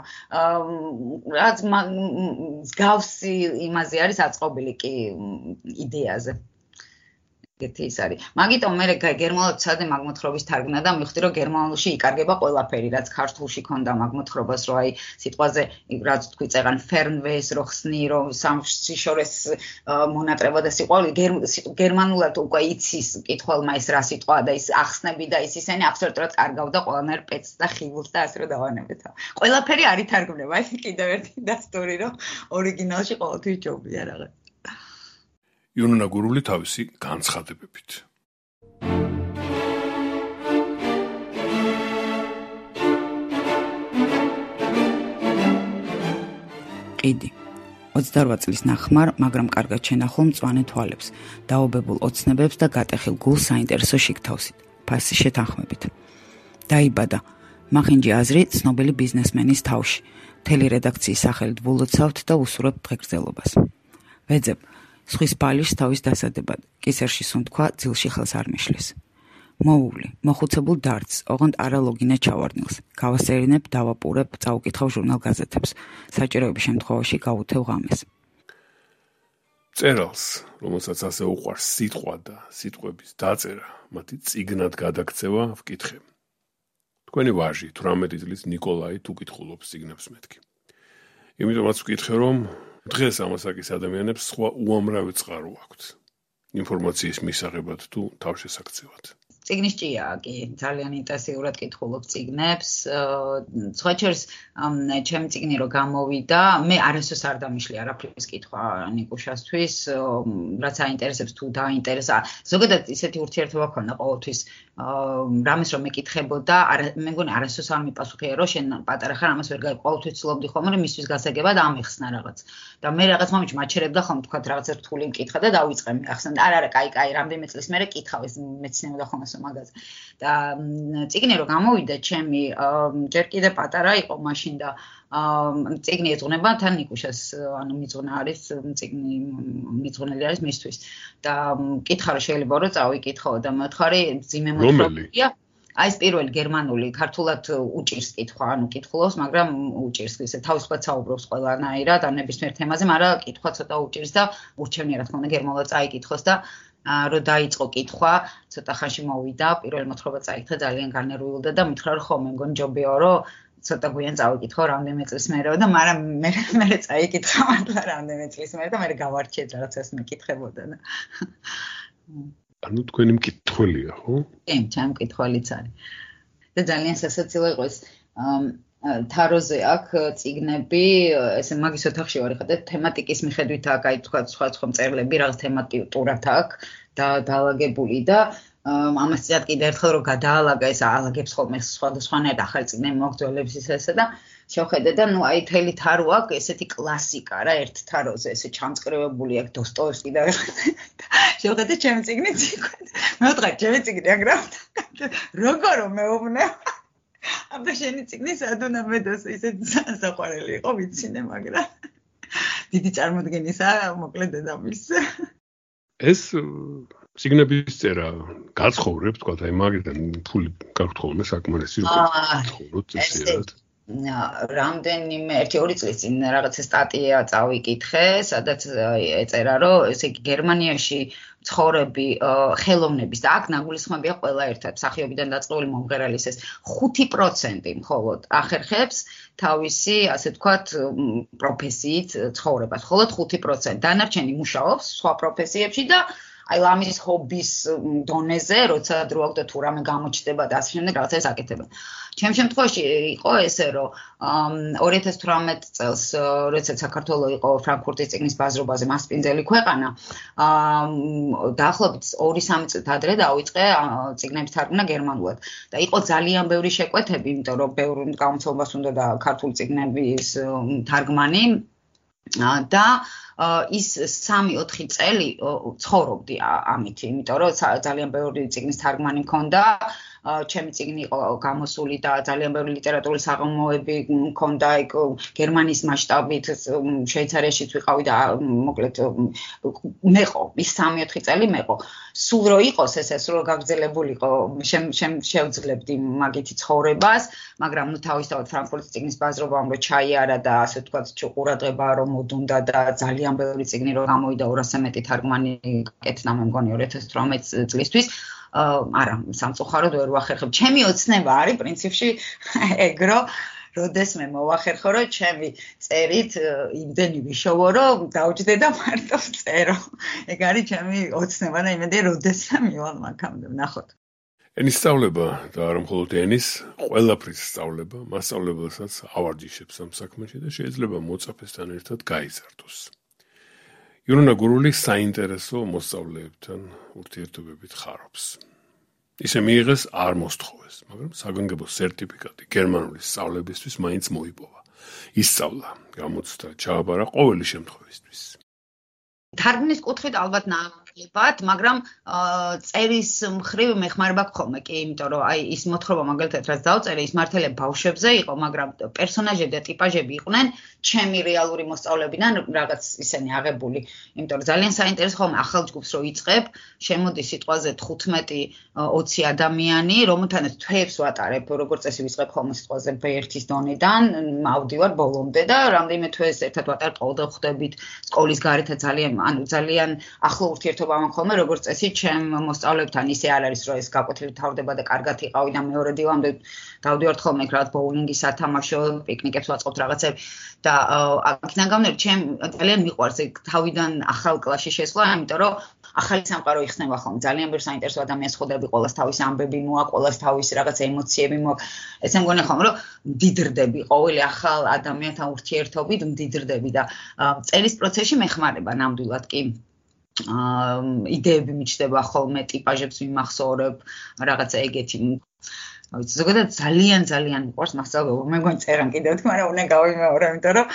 Speaker 2: რაც მსგავსი იმაზე არის აწყობილი კი იდეაზე. ეგეთი ის არის. მაგიტომ მე გერმანულად ვცადე მაგ მოთხრობის თარგმნა და მივხვდი რომ გერმანულში იკარგება ყველაფერი, რაც ქართულში ქონდა მაგ მოთხრობას, რომ აი სიტყვაზე რაც თქვი წეგან fernweh-ს რო ხსნი, რომ სამშიშორეს მონატრება და სიყვარული გერმანულად უკვე იცის კითხველმა ეს რა სიტყვაა და ის ახსნები და ის ისინი აბსოლუტურად კარგავდა ყველანაირ პეცს და ხიბულს და ასე რომ დავანებეთ. ყველაფერი არ ითარგმნება, ეს კიდევ ერთი დასტური რომ ორიგინალში ყოველთვის ჯობია რაღაც.
Speaker 1: იუნონა გურული თავისი განცხადებებით.
Speaker 3: ყიდი 28 წლის ნახმარ, მაგრამ კარგად შენახულ მწვანე თვალებს, დაობებულ ოცნებებს და გატეხილ გულს საინტერესო შიგთავსით, ფასი შეთანხმებით. დაიბადა მახინჯი აზრი ცნობილი ბიზნესმენის თავში. მთელი რედაქციის სახელით ვულოცავთ და უსურვებთ დღეგრძელობას. ვეძებ სხვის ბალიშს თავის დასადებად, კისერში სუნთქვა ძილში ხელს არ მიშლის. მოუვლი, მოხუცებულ დარდს, ოღონდ არალოგინე ჩავარდნილს. გავასერინებ, დავაპურებ, წავუკითხავ ჟურნალ გაზეთებს. საჭიროების შემთხვევაში გავუთევ ღამეს.
Speaker 1: წერალს, რომელსაც ასე უყვარს სიტყვა და სიტყვების დაწერა, მათი წიგნად გადაქცევა ვკითხე. თქვენი ვაჟი 18 წლის ნიკოლაი თუ კითხულობს წიგნებს მეთქი. იმიტომაც ვკითხე, რომ დღეს ამასაკის ადამიანებს სხვა უამრავი წყარო აქვთ. ინფორმაციის მისაღებად თუ თავშესაქცევად.
Speaker 2: წიგნის ჭია კი ძალიან ინტენსიურად კითხულობ წიგნებს სხვა შორის ჩემი წიგნი რო გამოვიდა მე არასდროს არ დამიშლი არაფრის კითხვა ნიკუშასთვის რაც აინტერესებს თუ დაინტერესა ზოგადად ისეთი ურთიერთობა ქონდა ყოველთვის რამეს რომ მეკითხებოდა მე მგონი არასდროს არ მიპასუხია რომ შენ პატარა ხარ ამას ვერ გაიგე ყოველთვის ცდილობდი ხოლმე რომ მისთვის გასაგებად ამიხსნა რაღაც და მე რაღაც მომენტში მაჩერებდა ხომ თქვა რაღაცა რთული მკითხა და დავიწყე მე ახსენდა არა კაი რამდენიმე წლის მერე კითხავ ეს მეცნიერება ხომ მაგაზე და წიგნი რომ გამოვიდა ჩემი ჯერ კიდე პატარა იყო მაშინ და წიგნი ეძღვნება თან ნიკუშას ანუ მიძღვნა არის წიგნი მიძღვნელი არის მისთვის და კითხა რომ შეიძლება რომ წავიკითხო და მეთხარი ძიმე მოთხრობია აი ეს პირველი გერმანული ქართულად უჭირს კითხვა ანუ კითხულობს მაგრამ უჭირს ისე თავისუფლად საუბრობს ყველანაირად ან ნებისმიერ თემაზე მაგრამ კითხვა ცოტა უჭირს და ურჩევნია რა თქმა უნდა გერმანულად წაიკითხოს და რო დაიწყო კითხვა, ცოტა ხანში მოვიდა, პირველი მოთხრობა წაიკითხა, ძალიან განერვიულდა და მითხრა რომ ხო, მე მგონი ჯობია რომ ცოტა გვიან წავიკითხო რამდენიმე წლის მერე და მაგრამ მე წაიკითხა მართლა რამდენიმე წლის მერე და მე გავარჩიეთ რაღაცას მეკითხებოდა და
Speaker 1: ანუ თქვენი მკითხველია, ხო?
Speaker 2: კი, ჩემი მკითხველიც არის. და ძალიან სასაცილო იყო ეს თაროზე აქ წიგნები, ესე მაგის ოთახში ვარ ხა და თემატიკის მიხედვით აქ აი თქვა სხვა მწერლები რაღაც თემატურად აქ და დაალაგებული და ამას წიათ კიდე ერთხელ რომ გადაალაგა ეს ალაგებს ხოლმე სხვადასხვანაირ ახალი წიგნები მოგძველებს ისე და შევხედე და ნუ აი თელი თარო აქ ესეთი კლასიკა რა ერთ თაროზე ესე ჩამწკრივებული აქ დოსტოევსკი და შევხედე ჩემი წიგნიც მე ვთქვა ჩემი წიგნი აგრა როგორ მეუბნე აბა შენი წიგნი სადუნა მედოს ისეთი საყვარელი იყო ვიცინე მაგრამ დიდი წარმოდგენისა მოკლედ დედამის
Speaker 1: ეს წიგნების წერა გაცხოვრებ თქვა აი მაგიდან ფული გაქვთ ხოლმე საკმარისი რომ წესიერად
Speaker 2: რამდენიმე 1-2 წლის წინ რაღაცა სტატია წავიკითხე, სადაც ეწერა, რომ ესე იგი გერმანიაში ცხოვრები ხელოვნების და აქ ნაგულისხმებია ყველა ერთად, მსახიობიდან დაწყებული მომღერალის ეს 5% მხოლოდ ახერხებს თავისი, ასე ვთქვათ, პროფესიით ცხოვრებას, მხოლოდ 5%. დანარჩენი მუშაობს სხვა პროფესიებში და აი ლამის ჰობის დონეზე, როცა დრო აქვს და თუ რამე გამოჩნდება და ასე შემდეგ რაღაცას აკეთებენ. ჩემ შემთხვევაში იყო ესე, რომ 2018 წელს, როდესაც საქართველოს იყო ფრანკფურტის წიგნის ბაზრობაზე მასპინძელი ქვეყანა, დაახლოებით 2-3 წლით ადრე დავიწყე წიგნების თარგმნა გერმანულად. და იყო ძალიან ბევრი შეკვეთები, იმიტომ რომ ბევრ გამოცემას უნდა და ქართული წიგნების თარგმანი და ის 3-4 წელი ცხოვრობდი ამით, იმიტომ რომ ძალიან ბევრი წიგნის თარგმანი მქონდა, ჩემი წიგნი იყო გამოსული და ძალიან ბევრი ლიტერატურული საღამოები მქონდა იქ გერმანიის მასშტაბით, შვეიცარიაშიც ვიყავი და მოკლედ მეყო, ის 3-4 წელი მეყო. სულ რო იყოს ესე, სულ გაგრძელებულიყო, შევძლებდი მაგითი ცხოვრებას, მაგრამ ნუ თავისთავად ფრანკფურტის წიგნის ბაზრობამ რო ჩაიარა და ასე ვთქვათ, ყურადღება რომ მოდუნდა და ძალიან ბევრი წიგნი რო გამოვიდა 200-ზე მეტი თარგმანი გაკეთდა მე მგონი 2018 წლისთვის. არა, სამწუხაროდ ვერ ვახერხებ. ჩემი ოცნება არის პრინციპში ეგრო, როდეს მე მოვახერხო, რომ ჩემი წერით იმდენი ვიშოვო, რომ დავჯდე და მარტო წერო. ეგ არის ჩემი ოცნება და იმედია, როდეს მივალ მაგამდე, ნახოთ.
Speaker 1: ენის სწავლება და არა მხოლოდ ენის, ყველაფრის სწავლება, მასწავლებელსაც ავარჯიშებს ამ საქმეში და შეიძლება მოწაფესთან ერთად გაიზარდოს. ირონა გურული საინტერესო მოსწავლეებთან ურთიერთობებით ხარობს. ისე მიიღეს არ მოსთხოვეს, მაგრამ საგანგებო სერტიფიკატი გერმანული სწავლებისთვის მაინც მოიპოვა. ისწავლა, გამოცდა, ჩააბარა ყოველი შემთხვევისთვის.
Speaker 2: თარგმნის კუთხით ალბათ ნაკლებად, მაგრამ წერის მხრივ მეხმარება გქონდა კი, იმიტომ რომ აი ის მოთხრობა მაგალითად რაც დავწერე, ის მართალია ბავშვებზე იყო, მაგრამ პერსონაჟები და ტიპაჟები იყვნენ ჩემი რეალური მოსწავლებიდან რაღაც ისენი აღებული, იმიტომ რომ ძალიან საინტერესო ხომ ახალ ჯგუფს რო იწყებ, შემოდის სიტყვაზე 15-20 ადამიანი, რომელთანაც თვეებს ვატარებ, როგორც წესი ვიწყებ ხოლმე სიტყვაზე B1-ის დონიდან, ავდივარ ბოლომდე და რამდენიმე თვეს ერთად ვატარებ, ყოველდღე ხვდებით სკოლის გარეთ ძალიან ახლო ურთიერთობა მაქვს ხოლმე, როგორც წესი ჩემ მოსწავლეებთან ისე არ არის, რომ ეს გაკვეთილი თავდება და კარგად იყავი და მეორე დილამდე დავდივართ ხოლმე რაღაც ბოულინგის სათამაშო, პიკნიკებს ვაწყობთ რაღაცები და აქედან გამომდინარე, ჩემ ძალიან მიყვარს ეგ თავიდან ახალ კლასში შესვლა, იმიტომ რომ ახალი სამყარო იხსნება ხოლმე. ძალიან ბევრ საინტერესო ადამიანს ხვდები, ყოველს თავის ამბები მოაქვს, ყოველს თავის რაღაც ემოციები მოაქვს. ესე მგონი ხოლმე რომ მდიდრდები, ყოველი ახალ ადამიანთან ურთიერთობით მდიდრდები და წერის პროცესში მეხმარება ნამდვილად კი. იდეები მიჩნდება ხოლმე, ტიპაჟებს მიმახსოვრებ, რაღაცა ეგეთი. ზოგადად ძალიან მიყვარს მასწავლებლობა. მე მგონი წერან კიდევ თქმა უნდა უნდა გავიმეორო, იმიტომ რომ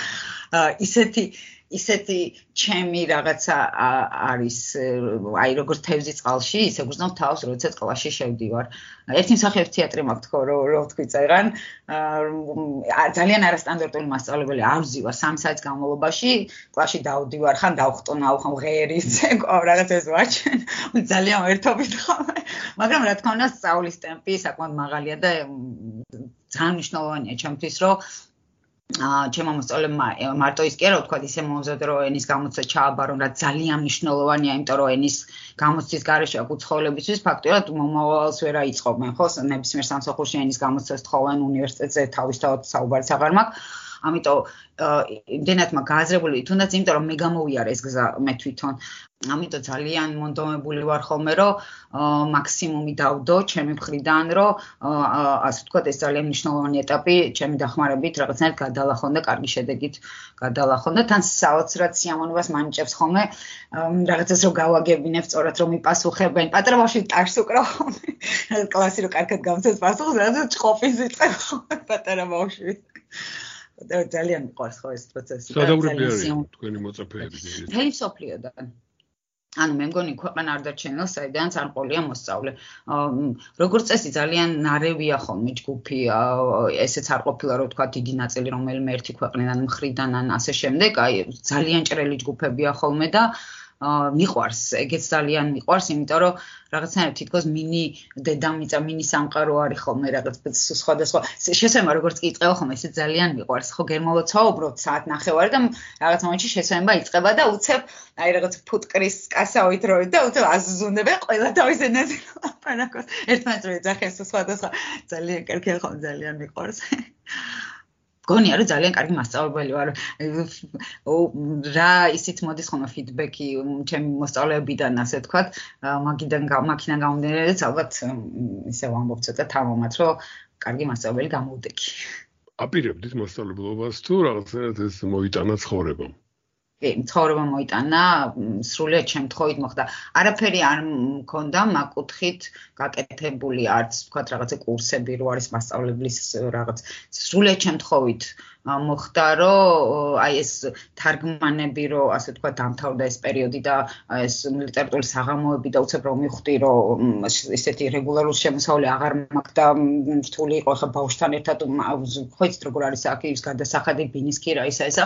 Speaker 2: ისეთი ჩემი რაღაცა არის, აი როგორც თევზი წყალში, ისე გრძნობს თავს, როდესაც კლასში შევდივარ. ერთი მსახიობის თეატრი მაქვს თქო, რო თქვი წერან, ძალიან არასტანდარტული მასწავლებელი არ ვზივარ 3 საათის განმავლობაში, კლასში დავდივარ, ხან დავხტუნავ, ხან ღერის, რაღაცას ვაჩვენ. ძალიან ერთობით ხარ. მაგრამ რა თქმა უნდა, სწავლის ტემპი საკმაოდ მაღალია და ძალიან მნიშვნელოვანია ჩემთვის, რომ ჩემო მოსწავლეებმა მარტო ის კი არა ვთქვათ, ისე მომზადო რომ ენის გამოცდა ჩააბარონ, რაც ძალიან მნიშვნელოვანია, იმიტომ რომ ენის გამოცდის გარეშე აქ უცხოელებისთვის ფაქტობრივად მომავალს ვერ აიწყობენ, ხო? ნებისმიერ სამსახურში ენის გამოცდას თხოვენ უნივერსიტეტზე, თავისთავად საუბარიც აღარ მაქვს. ამიტომ იმდენად მაგ გააზრებული, თუნდაც იმიტომ რომ მე გამოვიარე ეს გზა მე თვითონ. ამიტომ ძალიან მონდომებული ვარ ხოლმე, რომ მაქსიმუმი დავდო ჩემი მხრიდან, რომ ასე ვთქვათ, ეს ძალიან მნიშვნელოვანი ეტაპი ჩემი დახმარებით რაღაცნაირად გადალახონ და კარგი შედეგით გადალახონ და თან საოცრად სიამოვნებას მანიჭებს ხოლმე რაღაცას რომ გავაგებინებ, სწორად რომ მიპასუხებენ. პატარა ბავშვი ტაშს უკრავ ხოლმე. კლასი რომ კარგად გამწევს პასუხს, რაღაც ჭყოფის იწყებ ხოლმე პატარა ბავშვი. ძალიან მიყვარს ხო ეს პროცესი.
Speaker 1: სადავრები არის თქვენი მოწაფეები?
Speaker 2: მთელი მსოფლიოდან. ანუ მე მგონი ქვეყანა არ დარჩენილა, საიდანაც არ ყოლია მოსწავლე. როგორც წესი ძალიან ნარევია ხოლმე ჯგუფი, ესეც არ ყოფილა რომ თქვა დიდი ნაწილი რომელიმე ერთი ქვეყნიდან მხრიდან ან ასე შემდეგ, აი ძალიან ჭრელი ჯგუფებია ხოლმე და მიყვარს, ეგეც ძალიან მიყვარს, იმიტომ რომ რაღაცნაირად თითქოს მინი დედამიწა, მინი სამყარო არის ხოლმე რაღაც სხვადასხვა. შესაძლოა როგორც კი იწყება ხოლმე, ესე ძალიან მიყვარს. ხო გერმანულად ვსაუბრობ საათ ნახევარი და რაღაც მომენტში შესაძლოა იწყება და უცებ აი რაღაც ფუტკრის კასაოით როი და უცებ აზუზუნდება ყველა თავის ენაზე ლაპარაკობს. ერთმანეთს რო ეძახეს სხვადასხვა ძალიან კარგია ხოლმე, ძალიან მიყვარს. გონია რომ ძალიან კარგი მასწავლებელი ვარ. რა ისიც მოდის ხოლმე ფიდბექი ჩემი მოსწავლეებიდან, ასე ვთქვათ, მაგიდან გამომდინარე, ალბათ ისე ვამბობ ცოტა თამამად, რომ კარგი მასწავლებელი გამოვდექი.
Speaker 1: აპირებდით მოსწავლებლობას თუ რაღაცნაირად ეს მოიტანა ცხოვრებამ?
Speaker 2: კი, ცხოვრება მოიტანა, სრულიად შემთხვევით მოხდა. არაფერი არ მქონდა მაგკუთხით გაკეთებული, არც ვთქვათ რაღაცა კურსები რო არის მასწავლებლის რაღაც. სრულიად შემთხვევით მოხდა, რომ აი ეს თარგმანები რო ასე ვთქვათ დამთავრდა ეს პერიოდი და ეს ლიტერატურული საღამოები და უცებ რომ მივხვდი, რომ ესეთი რეგულარული შემოსავალი აღარ მაქვს და რთული იყო ხა ბავშვთან ერთად, ხო იცით როგორ არის აქ ის გადასახადი ბინისკი რა ისა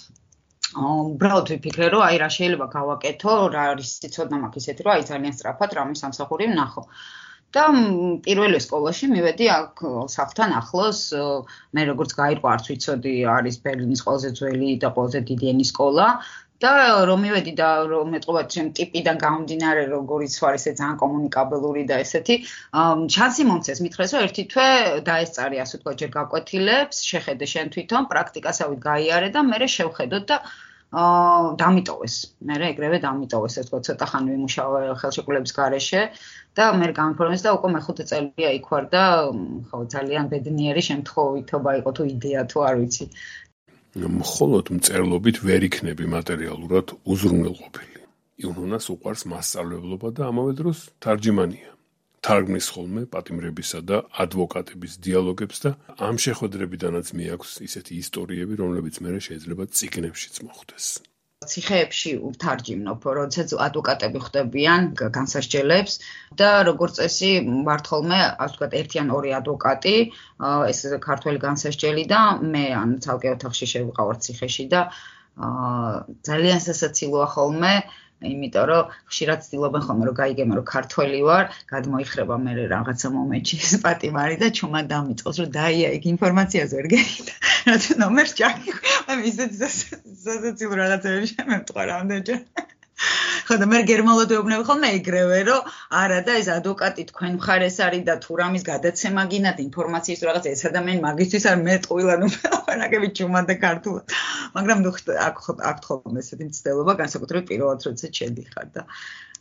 Speaker 2: უბრალოდ ვიფიქრე, რომ აი რა შეიძლება გავაკეთო, რა არის ცოდნა მაქვს ისეთი, რომ აი ძალიან სწრაფად რამე სამსახური ვნახო. და პირველ სკოლაში მივედი აქ სახლთან ახლოს, მე როგორც გაირკვა არც ვიცოდი, არის ბერლინის ყველაზე ძველი და ყველაზე დიდი ენის სკოლა. და რომ მივედი და რომ მეტყობა ჩემ ტიპიდან გამომდინარე, როგორიც ვარ ესე ძალიან კომუნიკაბელური და ესეთი, შანსი მომცეს, მითხრეს რომ ერთი თვე დაესწარი, ასე ვთქვათ, ჯერ გაკვეთილებს, შეხედე შენ თვითონ, პრაქტიკასავით გაიარე და მე შევხედოთ და დამიტოვეს. მე ეგრევე დამიტოვეს, ასე ვთქვათ, ცოტა ხანი ვიმუშავე ხელშეკრულების გარეშე და მე გამიფორმეს და უკვე მე-5 წელია იქ ვარ და ხო ძალიან ბედნიერი შემთხვევითობა იყო თუ იდეა თუ არ ვიცი.
Speaker 1: მხოლოდ მწერლობით ვერ იქნები მატერიალურად უზრუნველყოფილი. იუნონას უყვარს მასწავლებლობა და ამავე დროს თარჯიმანია. თარგმნის ხოლმე პატიმრებისა და ადვოკატების დიალოგებს და ამ შეხვედრებიდანაც მიაქვს ისეთი ისტორიები, რომლებიც მერე შეიძლება წიგნებშიც მოხვდეს.
Speaker 2: ციხეებში ვთარჯიმნობ, როდესაც ადვოკატები ხვდებიან განსასჯელებს და როგორც წესი ვართ ხოლმე, ასე ვთქვათ, ერთი ან ორი ადვოკატი, ეს ქართველი განსასჯელი და მე ან ცალკე ოთახში შევიყავარ ციხეში და ძალიან სასაცილოა ხოლმე, იმიტომ რომ ხშირად ცდილობენ ხოლმე რომ გაიგებენ რომ ქართველი ვარ, გადმოიხრება მე რაღაცა მომენტში ეს პატიმარი და ჩუმად დამიწყოს რომ დაია იქ ინფორმაციაზე ვერ გეიდა. რაც ნომერს ჭაკი. მე ისეთი სასაცილო რაღაცები შემევტყარ ამდენჯერ. ხო და მე გერმანულად ვეუბნები ხოლმე ეგრევე რომ არა და ეს ადვოკატი თქვენ მხარეს არის და თუ რამის გადაცემა გინდათ ინფორმაციის რაღაც ეს ადამიანი მაგისთვის არ მეტყვილა ნუ ფანაკები ჩუმად და ქართულად. მაგრამ ნუ აქ ხოლმე ესეთი მცდელობა განსაკუთრებით პირველად როდესაც შედიხარ და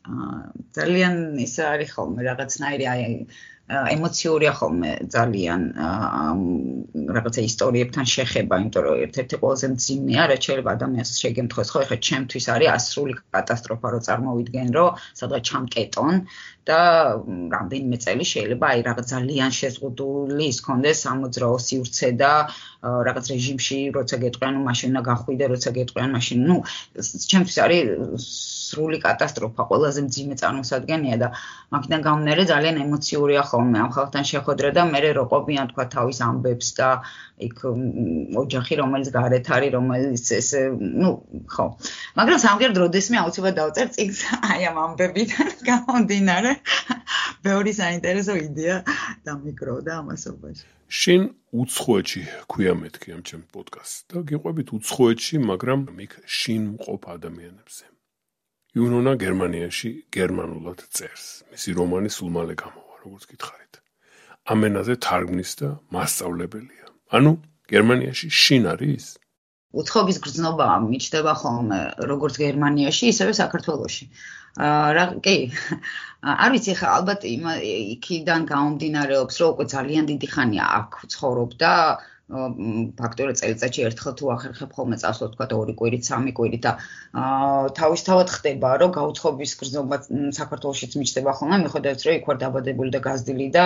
Speaker 2: ძალიან ის არის ხოლმე რაღაცნაირი ემოციურია ხოლმე ძალიან რაღაცა ისტორიებთან შეხება, იმიტომ რომ ერთ-ერთი ყველაზე მძიმეა, რაც შეიძლება ადამიანს შეგემთხვეს, ხო, ეხლა ჩემთვის არის ასრული კატასტროფა, რო წარმოვიდგენ, რომ სადღაც ჩამკეტონ და რამდენიმე წელი შეიძლება აი რაღაც ძალიან შეზღუდული ის კონდეს სამოძრაო სივრცე და რაღაც რეჟიმში როცა გეტყვიან, მაშინ უნდა გახვიდე, როცა გეტყვიან, მაშინ, ჩემთვის არის სრული კატასტროფა, ყველაზე მძიმე წარმოსადგენია და მაგიდან გამომდინარე ძალიან ემოციურია ხოლმე ამ ხალხთან შეხვედრა და მე რო ყოფიან თქვა თავის ამბებს და იქ ოჯახი რომელიც გარეთ არის, რომელიც ეს ხო. მაგრამ სამგერ დროდესმე აუცილებლად დავწერ წიგნს აი ამ ამბებიდან გამომდინარე. ბევრი საინტერესო იდეა დამიკროდა ამასობაში.
Speaker 1: შენ უცხოეთში ქვია მეთქი ამ ჩემ პოდკასტს და გიყვებით უცხოეთში, მაგრამ იქ შინ მყოფ ადამიანებზე. იუნონა გერმანიაში გერმანულად წერს. მისი რომანი სულ მალე გამოვა, როგორც გითხარით. ამ ენაზე თარგმნის და მასწავლებელია. ანუ გერმანიაში შინ არის?
Speaker 2: უცხოების გრძნობა მიჩნდება ხოლმე როგორც გერმანიაში, ისევე საქართველოში. კი. არ ვიცი ხა ალბათ იქიდან გამომდინარეობს, რომ უკვე ძალიან დიდი ხანია აქ ვცხოვრობ და ფაქტობრივად წელიწადში ერთხელ თუ ახერხებ ხოლმე წასვლას, თქვა 2 კვირით, 3 კვირით და თავისთავად ხდება, რომ გაუცხოების გრძნობა საქართველოშიც მიჩნდება ხოლმე, მიუხედავად რომ იქ ვარ დაბადებული და გაზრდილი და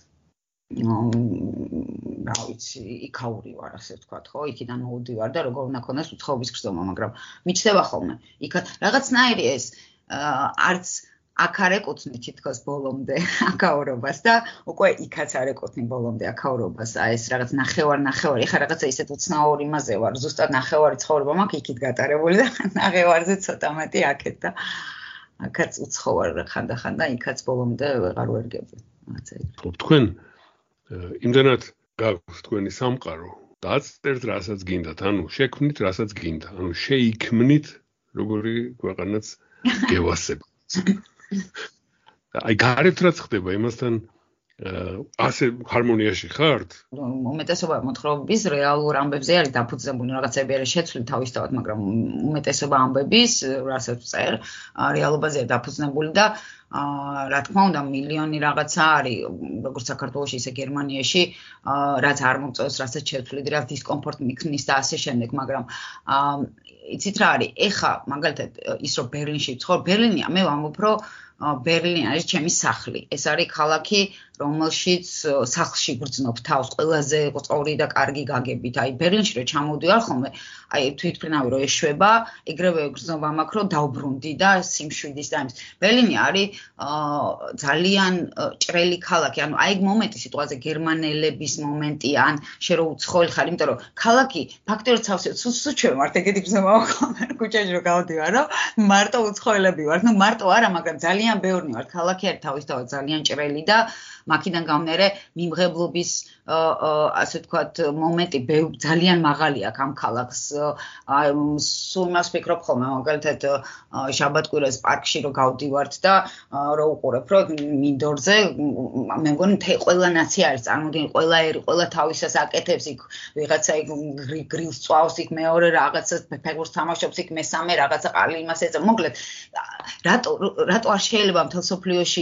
Speaker 2: რა ვიცი, იქაური ვარ, ასე ვთქვათ, ხო, იქიდან მოვდივარ და როგორ უნდა ქონდეს უცხოების გრძნობა, მაგრამ მიჩნდება ხოლმე. იქ რაღაცნაირი ეს არც აქ არ ეკუთვნი თითქოს ბოლომდე აქაურობას და უკვე იქაც არ ეკუთვნი ბოლომდე აქაურობას. აი ეს რაღაც ნახევარი, ეხლა რაღაცა ისეთ უცნაურ იმაზე ვარ, ზუსტად ნახევარი ცხოვრება მაქვს იქით გატარებული და ნახევარზე ცოტა მეტი აქეთ და აქაც უცხოვარ ხანდახან და იქაც ბოლომდე ვეღარ ვერგები.
Speaker 1: ხო, თქვენ იმდანად გაქვთ თქვენი სამყარო, დაწერთ რასაც გინდათ, ანუ შექმნით რასაც გინდა, ანუ შეიქმნით როგორი ქვეყანაც გევასებთ. აი გარეთ რაც ხდება იმასთან ასე ჰარმონიაში ხართ?
Speaker 2: უმეტესობა მოთხრობის რეალურ ამბებზე არის დაფუძნებული, რაღაცები არის შეცვლილი თავისთავად, მაგრამ უმეტესობა ამბების, რასაც წერ, რეალობაზეა დაფუძნებული და რა თქმა უნდა მილიონი რაღაცა არის, როგორც საქართველოში, ისე გერმანიაში, რაც არ მომწონს, რასაც შეცვლილი, რაც დისკომფორტ მიქმნის და ასე შემდეგ, მაგრამ იცით რა არის? ეხა მაგალითად ის რომ ბერლინში ვცხოვრობ, ბერლინია, მე ვამბობ, რომ ბერლინი არის ჩემი სახლი. ეს არის ქალაქი, რომელშიც სახლში გრძნობ თავს ყველაზე სწორი და კარგი გაგებით. აი ბერლინში რომ ჩამოვდივარ ხოლმე, აი თვითმფრინავი რომ ეშვება, ეგრევე გრძნობა მაქვს, რომ დავბრუნდი და სიმშვიდის და იმის. ბერლინი არის ძალიან ჭრელი ქალაქი. ანუ აი მომენტი სიტუაციაზე გერმანელების მომენტია, ან შე რო უცხოელი ხარ, იმიტომ რომ ქალაქი ფაქტობრივად სავსე სუჩვე ვართ, ეგეთი გრძნობა მაქვს ქუჩაში რომ გავდივარ, რომ მარტო უცხოელები ვართ. ნუ მარტო არა, მაგრამ ძალიან ბევრი ვართ. ქალაქი არის თავისთავად ძალიან ჭრელი და მაქიდან გამომდინარე მიმღებლობის ასე ვთქვათ მომენტი ძალიან მაღალი აქვს ამ ქალაქს. სულ იმას ვფიქრობ ხოლმე, მაგალითად შაბათ-კვირას პარკში რომ გავდივართ და რომ უყურებ, რომ მინდორზე მე მგონი ყველა ნაცია არის, წარმოგიდგენთ, ყველა ერი, ყველა თავისას აკეთებს, იქ ვიღაცა იქ გრილს წვავს, იქ მეორე რაღაცას ფეხბურთს თამაშობს, იქ მესამე რაღაცა ყალი იმას ეწევ. მოკლედ, რატო არ შეიძლება მთელ სოფლიოში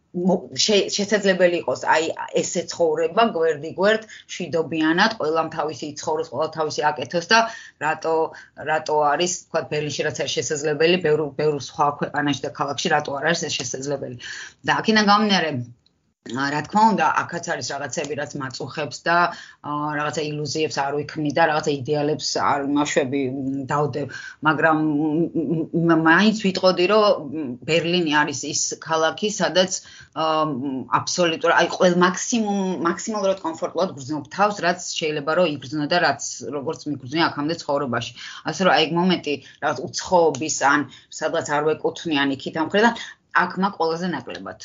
Speaker 2: შესაძლებელი იყოს აი ესე ცხოვრება გვერდ შვიდობიანად, ყველამ თავისი ცხოვროს, ყველა თავისი აკეთოს და რატო არის, თქვა ბერლინში რაც არის შესაძლებელი, ბევრ სხვა ქვეყანაში და ქალაქში რატო არ არის ეს შესაძლებელი. და აქედან გამომდინარე რა თქმა უნდა, აქაც არის რაღაცები, რაც მაწუხებს და რაღაცა ილუზიებს არ ვიქმნი და რაღაცა იდეალებს არ მაშვები დავდებ, მაგრამ მაინც ვიტყოდი, რომ ბერლინი არის ის ქალაქი, სადაც აბსოლუტურად, აი მაქსიმალურად კომფორტულად გრძნობ თავს, რაც შეიძლება რომ იგრძნო და რაც როგორც მიგრძნია აქამდე ცხოვრებაში. ასე რომ აი მომენტი რაღაც უცხოობის ან სადღაც არ ვეკუთვნი ან იქით ამ მხრიდან, აქ მაქვს ყველაზე ნაკლებად.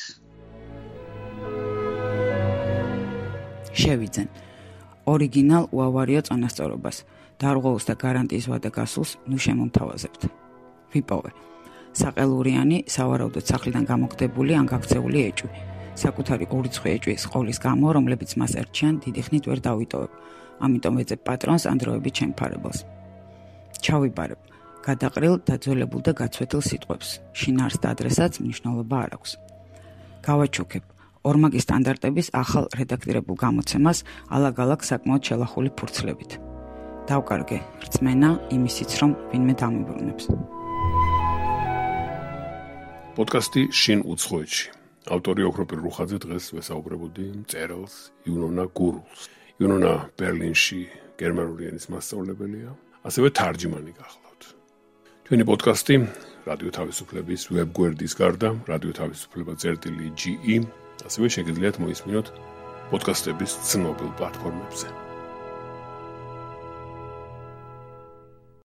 Speaker 3: შევიძენ. ორიგინალ უავარიო წონასწორობას. დარღვეულს და გარანტიის ვადა გასულს ნუ შემომთავაზებთ. ვიპოვე. საყელურიანი, სავარაუდოდ სახლიდან გამოგდებული ან გაქცეული ეჭვი. საკუთარი ურიცხვი ეჭვის ყოლის გამო, რომლებიც მას ერჩიან, დიდი ხნით ვერ დავიტოვებ. ამიტომ ვეძებ პატრონს ან დროებით შემფარებელს. ჩავიბარებ. გადაყრილ, დაძველებულ და გაცვეთილ სიტყვებს. შინაარს და ადრესაც მნიშვნელობა არ აქვს. გავაჩუქებ. ორმაგი სტანდარტების ახალ რედაქტირებულ გამოცემას ალაგ-ალაგ საკმაოდ შელახული ფურცლებით. დავკარგე რწმენა იმისიც, რომ ვინმე დამიბრუნებს.
Speaker 1: პოდკასტი შინ უცხოეთში. ავტორი ოქროპირ რუხაძე დღეს ვესაუბრებოდი მწერალს იუნონა გურულს. იუნონა ბერლინში გერმანული ენის მასწავლებელია, ასევე თარჯიმანი გახლავთ. ჩვენი პოდკასტი რადიო თავისუფლების ვებგვერდის გარდა, რადიო თავისუფლება.ge ასევე შეგიძლიათ მოისმინოთ პოდკასტების ცნობილ პლატფორმებზე.